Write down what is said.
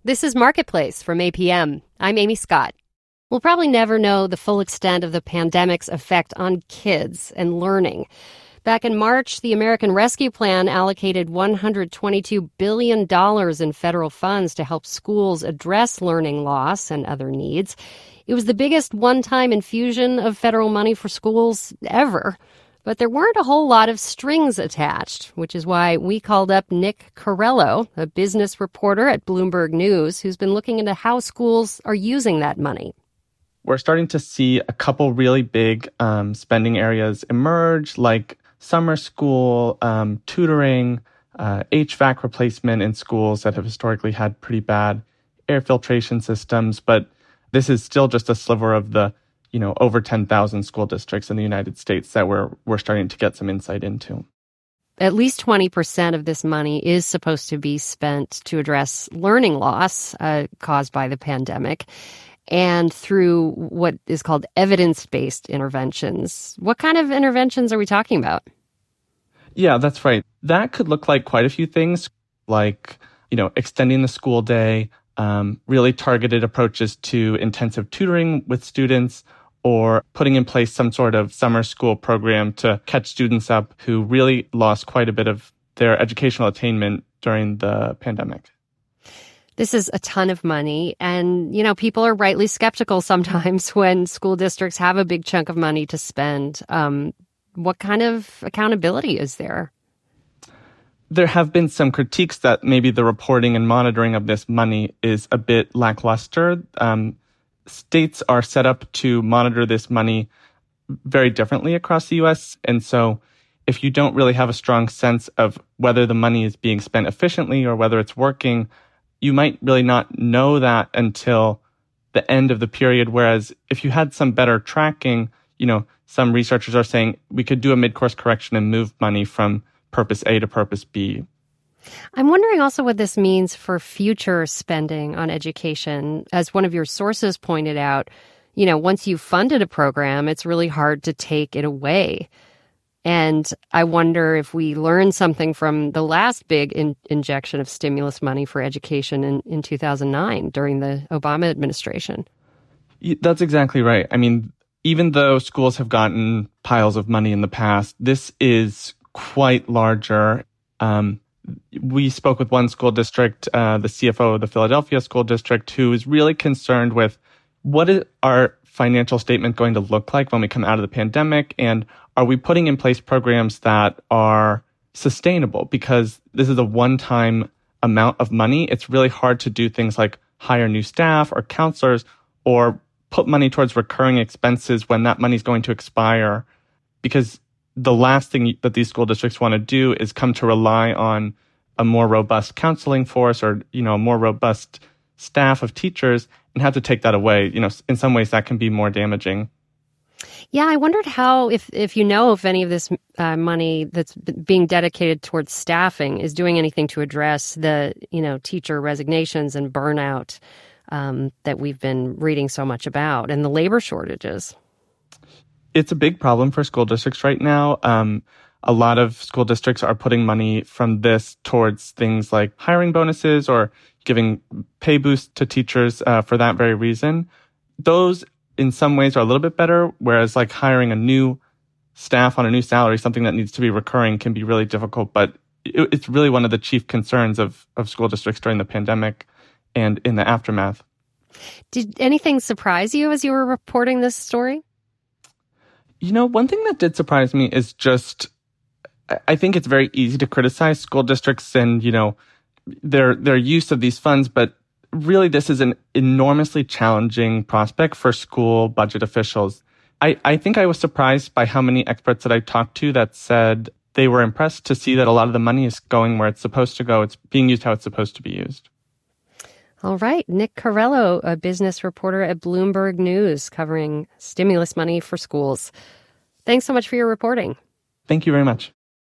This is Marketplace from APM. I'm Amy Scott. We'll probably never know the full extent of the pandemic's effect on kids and learning. Back in March, the American Rescue Plan allocated $122 billion in federal funds to help schools address learning loss and other needs. It was the biggest one-time infusion of federal money for schools ever. But there weren't a whole lot of strings attached, which is why we called up Nick Corello, a business reporter at Bloomberg News, who's been looking into how schools are using that money. We're starting to see a couple really big spending areas emerge, like summer school, tutoring, HVAC replacement in schools that have historically had pretty bad air filtration systems. But this is still just a sliver of the, over 10,000 school districts in the United States that we're starting to get some insight into. At least 20% of this money is supposed to be spent to address learning loss caused by the pandemic and through what is called evidence-based interventions. What kind of interventions are we talking about? Yeah, that's right. That could look like quite a few things, like, extending the school day, really targeted approaches to intensive tutoring with students, or putting in place some sort of summer school program to catch students up who really lost quite a bit of their educational attainment during the pandemic. This is a ton of money, and, people are rightly skeptical sometimes when school districts have a big chunk of money to spend. What kind of accountability is there? There have been some critiques that maybe the reporting and monitoring of this money is a bit lackluster. States are set up to monitor this money very differently across the U.S., and so if you don't really have a strong sense of whether the money is being spent efficiently or whether it's working, you might really not know that until the end of the period. Whereas if you had some better tracking, some researchers are saying we could do a mid-course correction and move money from purpose A to purpose B. I'm wondering also what this means for future spending on education. As one of your sources pointed out, once you've funded a program, it's really hard to take it away. And I wonder if we learned something from the last big injection of stimulus money for education in 2009 during the Obama administration. That's exactly right. I mean, even though schools have gotten piles of money in the past, this is quite larger. We spoke with one school district, the CFO of the Philadelphia School District, who is really concerned with what is our financial statement going to look like when we come out of the pandemic, and are we putting in place programs that are sustainable? Because this is a one-time amount of money. It's really hard to do things like hire new staff or counselors or put money towards recurring expenses when that money is going to expire, because the last thing that these school districts want to do is come to rely on a more robust counseling force or, a more robust staff of teachers and have to take that away. In some ways that can be more damaging. Yeah, I wondered how, if any of this money that's being dedicated towards staffing is doing anything to address the, teacher resignations and burnout that we've been reading so much about, and the labor shortages. It's a big problem for school districts right now. A lot of school districts are putting money from this towards things like hiring bonuses or giving pay boosts to teachers for that very reason. Those, in some ways, are a little bit better, whereas like hiring a new staff on a new salary, something that needs to be recurring, can be really difficult. But it's really one of the chief concerns of school districts during the pandemic and in the aftermath. Did anything surprise you as you were reporting this story? One thing that did surprise me is just, I think it's very easy to criticize school districts and, their use of these funds, but really this is an enormously challenging prospect for school budget officials. I think I was surprised by how many experts that I talked to that said they were impressed to see that a lot of the money is going where it's supposed to go. It's being used how it's supposed to be used. All right. Nick Corello, a business reporter at Bloomberg News, covering stimulus money for schools. Thanks so much for your reporting. Thank you very much.